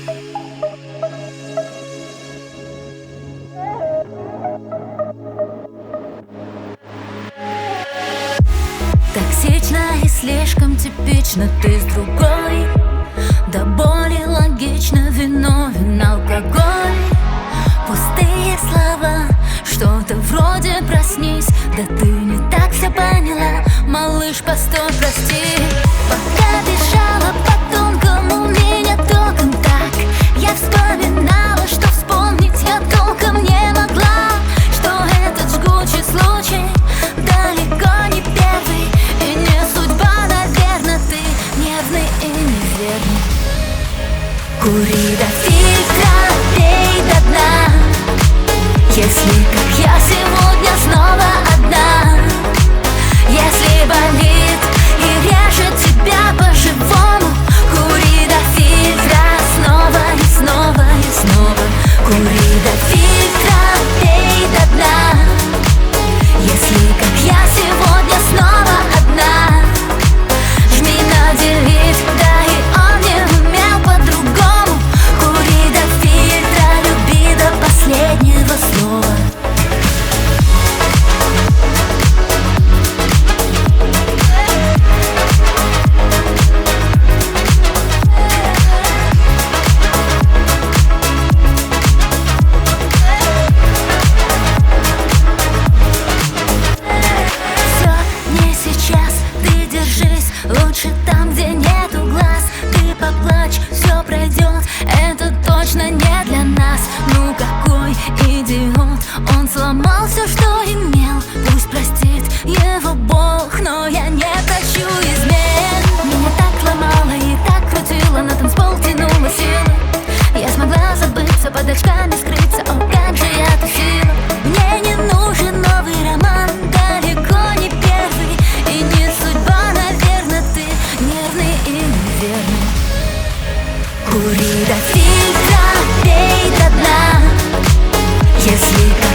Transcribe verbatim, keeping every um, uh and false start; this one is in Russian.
Токсично и слишком типично, ты с другой. До боли логично, виновен алкоголь. Пустые слова, что-то вроде проснись. Да ты не так все поняла, малыш, постой, прости. Пока бежала по тонкому, меня током так. Я вспоминала, что вспомнить я толком не могла. Что этот жгучий случай далеко не первый. И не судьба, наверное, ты нервный и неверный. Кури до фильтра, пей до дна. Если, как я сегодня, снова одна. Если болит и режет тебя по-живому, кури до фильтра снова и снова и снова. Кури до фильтра, пей до дна. Если, как я сегодня, снова одна. Жми на делить, да и он не умел по-другому. Кури до фильтра, люби до последнего слова. Лучше там, где нету глаз. Ты поплачь, все пройдет. Это точно не для нас. Ну какой идиот. Он сломал все, что имел. Пусть простит его Бог, но я не прощу измен. Меня так ломало и так крутило, на танцпол тянула сила. Я смогла забыться, под очками скрыться. О, как же я тусила. Мне не нужен новый роман, далеко не первый. И не судьба, наверное, ты нервный и неверный. Кури до фильтра, пей до дна. Если